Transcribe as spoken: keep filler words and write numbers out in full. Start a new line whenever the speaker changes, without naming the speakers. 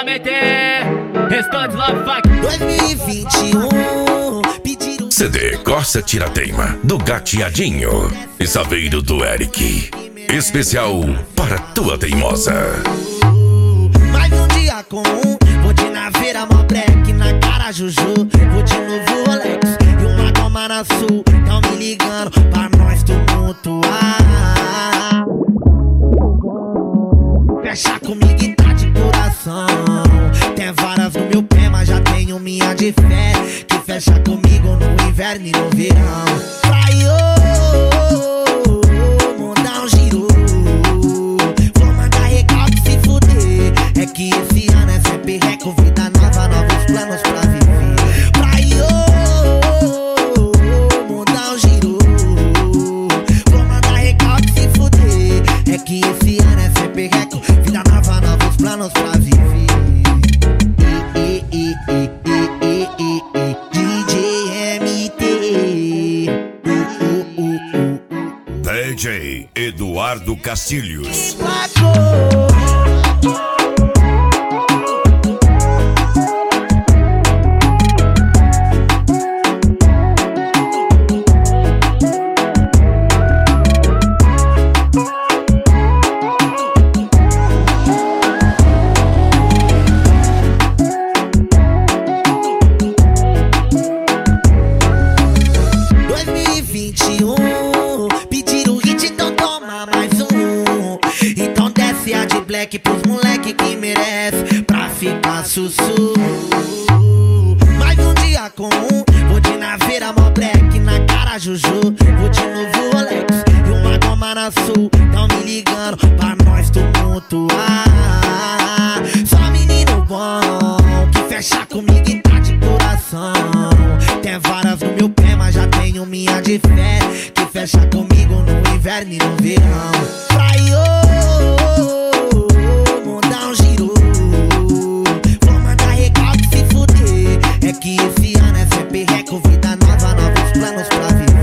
pra meter. Restante Love Fuck
dois mil e vinte e um, pediram
C D Corsa Tirateima do Gateadinho e Saveiro do Eric. Especial para tua teimosa.
mais um dia comum. Vou de naveira, mó black, na cara Juju. Vou de novo Rolex e uma goma na sul. Tão me ligando pra nós tumultuar. Fecha comigo e tá de coração. Tem várias no meu pé, mas já tenho minha de fé. Que fecha comigo no inverno e no verão. Vai, oh, mundão girou. Vou mandar recalque se fuder. É que esse ano é sempre reco, vida nova, novos planos pra viver. Vai, oh, mundão girou. Vou mandar recalque se fuder. É que esse ano é sempre reco, vida nova, novos planos pra viver. E, e, e, e, e, e, e, D J M T. Uh, uh, uh, uh.
D J Eduardo Castilhos.
dois mil e vinte e um, pediram hit, então toma mais um. Então desce a de black pros moleque que merece, pra ficar sussu. Mais um dia comum, vou de naveira, mó black, na cara Juju. Vou de novo Rolex e uma goma na sul. Tão me ligando pra nós tumultuar. Só menino bom, que fecha comigo e tá de coração. Tem várias no meu pé, mas já tenho minha de fé. Que fecha comigo no inverno e no verão. Vai, oh, mundão girou. Vou mandar recalque se fuder. É que esse ano é sempre reco, vida nova, novos planos pra viver.